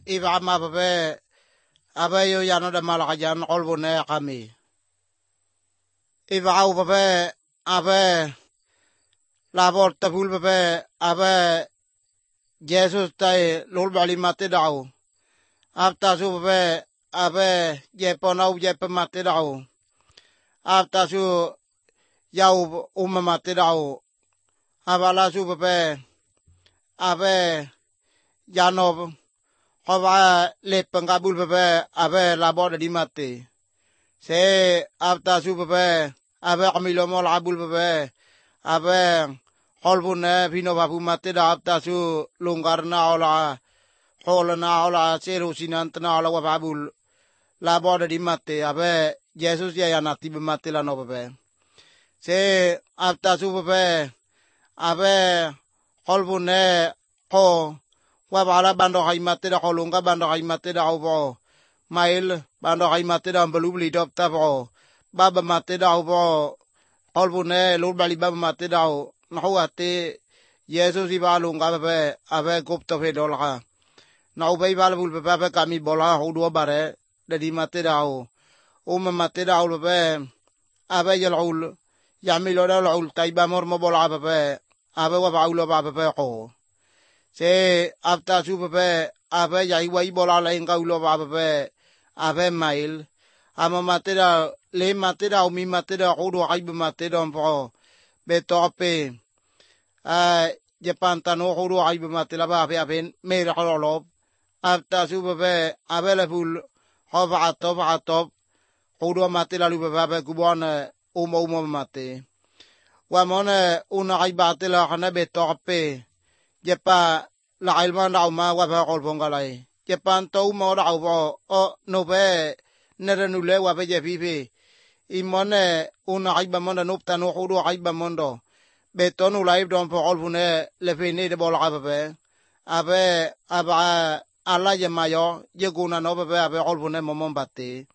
iba ma bebe abe yo yano de malakajan olbune kami iba au bebe abe labor tabul bebe abe Jesus tay lol bali mate daw afta su bebe abe jeponau jepemate daw afta su yau mate daw abala su bebe abe Janob Kova le pengabul bebe abe labor di mate se afta su bebe abe kamilomol abul bebe abe holbune vino babu mate da afta su lungkarna ola holna ola seru sinantna ola wababul labor di mate abe Jesus ya yanati be mate la no bebe se afta su bebe abe holbune ko wabala bando haimate da holunga bando haimate da obo mail bando haimate da belubli dopta bo baba mate da obo holbune lubali baba mate da nawate Jesus ibalunga bebe abe gupto fe dolga now be balbul bebe kami bola hudo bare de mate da mate da bebe abe yalul yamilo da ul taiba mor mo bola bebe abe wabaulo bebe ko se afta su bebe abe yai wai bola la inga ulo bebe abe mail ama matera le matera o mi matera hudo aibe matera po be tope je pantano hudo aibe matera ba abe me holo afta su bebe abe le ful hova top hudo matera lu bebe kubona umo mate wa mona una aiba la kana be tope jepa la ilman da ma wa ba kol bongalai jepan to mo da o no be nere nu le wa be je vive imone una aiba monda nupta no hudo aiba mondo be tonu live don po olfune le fini de bol abe aba ala je mayo je guna no be abe olfune momon batte